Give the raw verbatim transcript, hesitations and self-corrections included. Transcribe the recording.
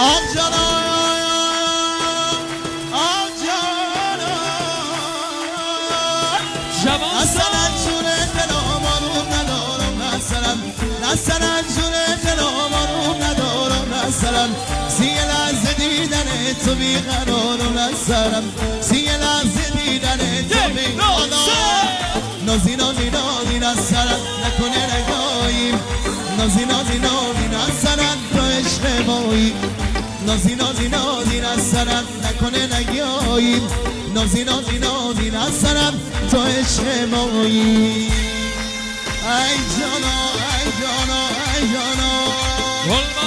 آه جانا آه جانا اصلا جونه دلم آروم ندارم اصلا اصلا جونه دلم آروم ندارم اصلا سی لحظه دیدن تو بیقرارم اصلا سی لحظه دیدن تو بیقرارم نازی نازی نازی نصرت نکنه نگاهیم نازی نازی نازی نصرت تو عشق مایی نازی نازی نازی نصرت نکنه نگاهیم نازی نازی نازی نصرت تو عشق مایی ای جانا ای جانا ای جانا